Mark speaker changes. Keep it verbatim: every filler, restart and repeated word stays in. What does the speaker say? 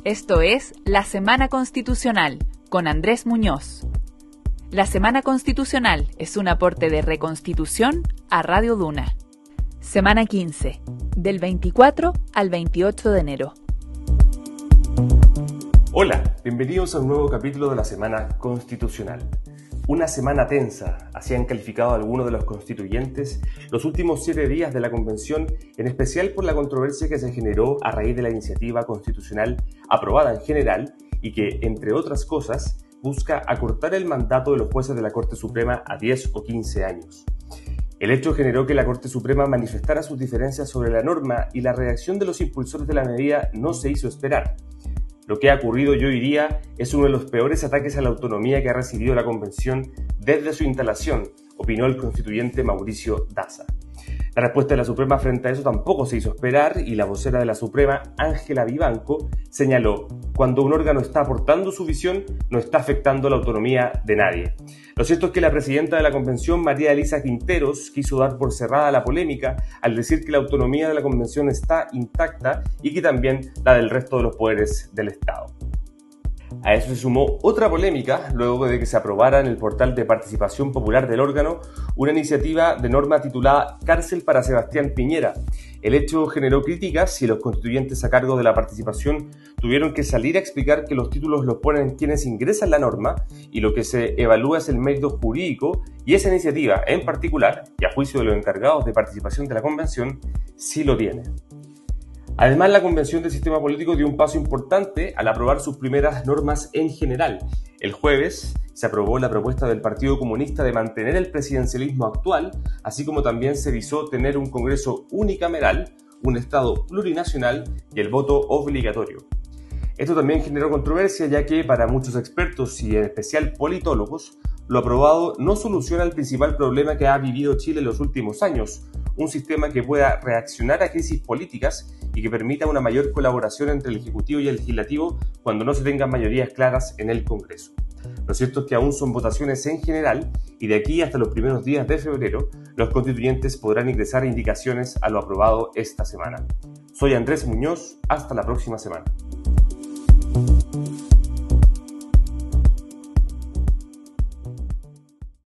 Speaker 1: Esto es La Semana Constitucional, con Andrés Muñoz. La Semana Constitucional es un aporte de Reconstitución a Radio Duna. Semana quince, del veinticuatro al veintiocho de enero.
Speaker 2: Hola, bienvenidos a un nuevo capítulo de la Semana Constitucional. Una semana tensa, así han calificado algunos de los constituyentes los últimos siete días de la convención, en especial por la controversia que se generó a raíz de la iniciativa constitucional aprobada en general y que, entre otras cosas, busca acortar el mandato de los jueces de la Corte Suprema a diez o quince años. El hecho generó que la Corte Suprema manifestara sus diferencias sobre la norma y la reacción de los impulsores de la medida no se hizo esperar. Lo que ha ocurrido, yo diría, es uno de los peores ataques a la autonomía que ha recibido la Convención desde su instalación, opinó el constituyente Mauricio Daza. La respuesta de la Suprema frente a eso tampoco se hizo esperar y la vocera de la Suprema, Ángela Vivanco, señaló: cuando un órgano está aportando su visión, no está afectando la autonomía de nadie. Lo cierto es que la presidenta de la Convención, María Elisa Quinteros, quiso dar por cerrada la polémica al decir que la autonomía de la Convención está intacta y que también la del resto de los poderes del Estado. A eso se sumó otra polémica luego de que se aprobara en el portal de participación popular del órgano una iniciativa de norma titulada Cárcel para Sebastián Piñera. El hecho generó críticas y los constituyentes a cargo de la participación tuvieron que salir a explicar que los títulos los ponen quienes ingresan la norma y lo que se evalúa es el mérito jurídico, y esa iniciativa en particular, y a juicio de los encargados de participación de la Convención, sí lo tiene. Además, la Convención del Sistema Político dio un paso importante al aprobar sus primeras normas en general. El jueves se aprobó la propuesta del Partido Comunista de mantener el presidencialismo actual, así como también se visó tener un Congreso unicameral, un Estado plurinacional y el voto obligatorio. Esto también generó controversia, ya que para muchos expertos y en especial politólogos, lo aprobado no soluciona el principal problema que ha vivido Chile en los últimos años, un sistema que pueda reaccionar a crisis políticas y que permita una mayor colaboración entre el Ejecutivo y el Legislativo cuando no se tengan mayorías claras en el Congreso. Lo cierto es que aún son votaciones en general y de aquí hasta los primeros días de febrero los constituyentes podrán ingresar indicaciones a lo aprobado esta semana. Soy Andrés Muñoz, hasta la próxima semana.